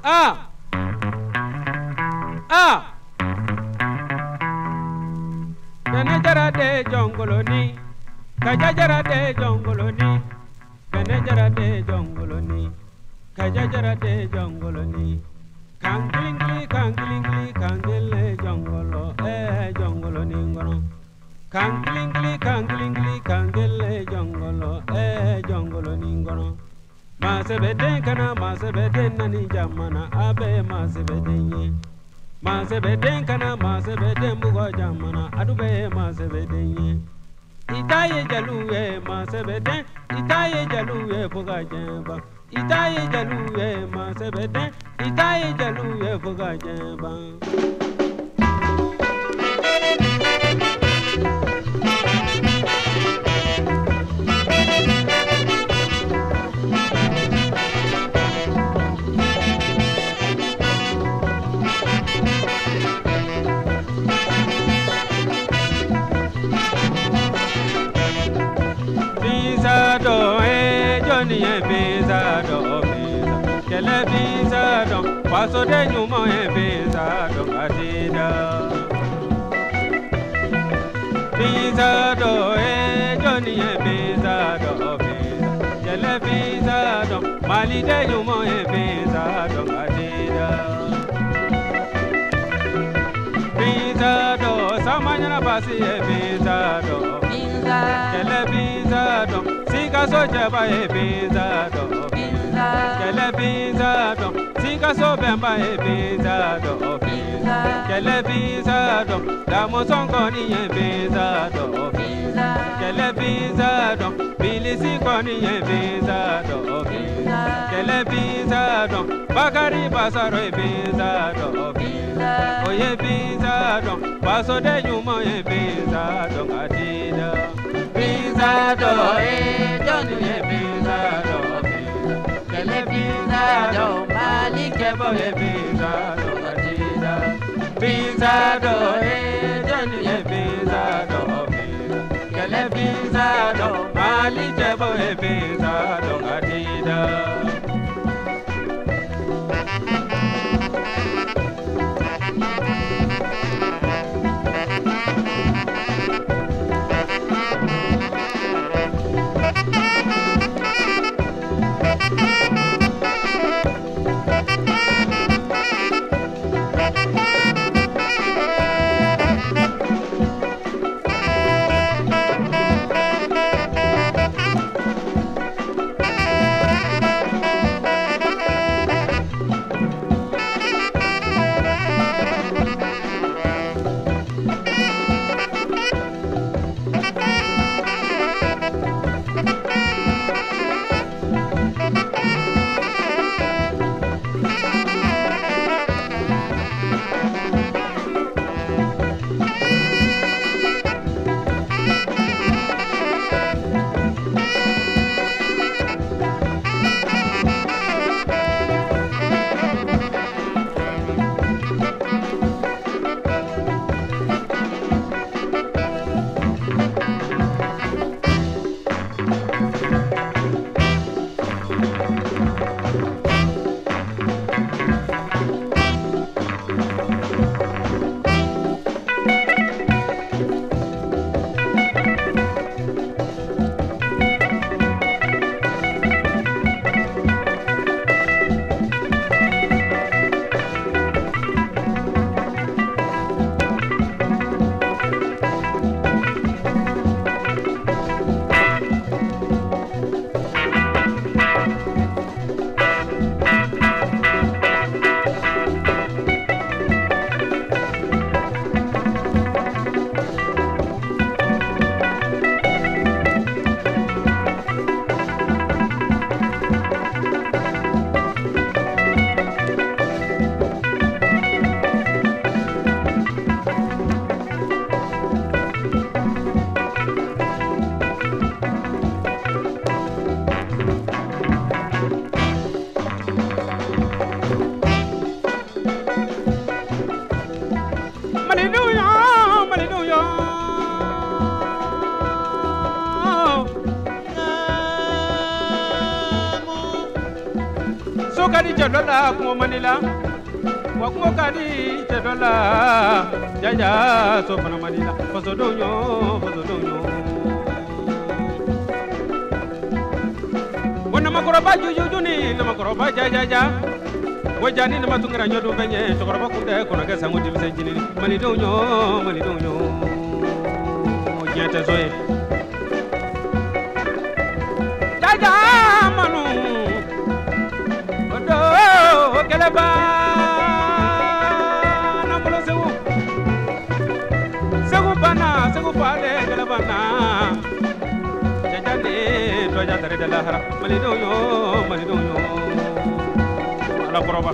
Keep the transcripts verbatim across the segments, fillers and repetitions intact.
Ah! Ah! Benejara de jongoloni, kajajara de jongoloni, benejara de jongoloni, kajajara de jongoloni, kangilingli kangilingli kangile jongolo, eh jongoloni ngono, kangilingli kangilingli kangile jongolo, eh jongoloni ngono. Masebeden kana masebeden nani jamana abe masebeden ye. Masebeden kana masebeden bugo jamana adube masebeden ye. Itaye jaluwe masebeden itaye jaluwe buga jamba. Itaye jaluwe masebeden itaye jaluwe buga jamba. Do e Johnny e beza do beza kele beza do paso de nyumo e beza do atida beza do e Johnny e beza do beza kele beza do mali de nyumo e beza do atida beza do samanya basi e beza do beza kele beza do Sika jaba e beza do beza kele beza do Sika so bemba e beza do beza kele beza do la mosongo ni e beza do beza kele beza do bilisi koni e beza do beza kele beza do bakari basaro e beza do beza oye beza do paso de nyumo e beza do atida beza do e Johnny e beza do beza kele beza do mali kebo e beza do atida beza do e Johnny e beza do beza kele beza do mali kebo e beza do atida Sokadi jadola ko manila Wako kadi jadola Jaja so pana manila Posodonyo posodonyo Wana makoroba jujuni na makoroba jajaja Wajani na matungira nyodo benye Tokoroba kunde kona gesa ngudi msenjini Malidonyo malidonyo Ojete zoe Jaja manu Odo keleba Namulo sewu Sewu bana Sewu pale keleba na Jaja ne Toja tare de lahara Malidonyo malidonyo Ala koroba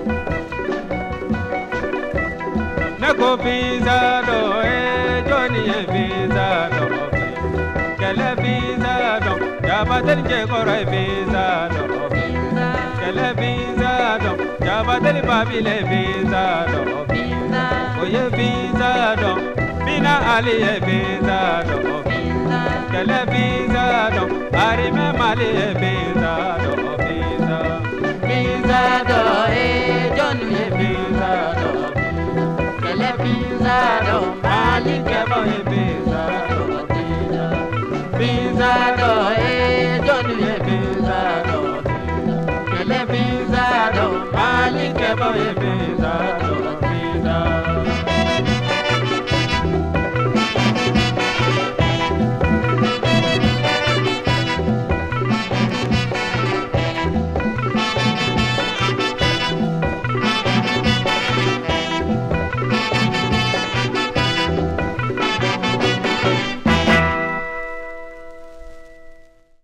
Nako pizza do e Johnny e pizza do Kele pizza do Jaba del je koro e pizza do Kele pizza do Jaba del babile pizza do Oye pizza do Bina Ali e pizza do Kele pizza do Arime mali e pizza do Pizza Pizza do e Johnny e pizza do Kele pizza do Ali kebo e pizza do Pizza do e Johnny e pizza do Kele pizza do Ali kebo e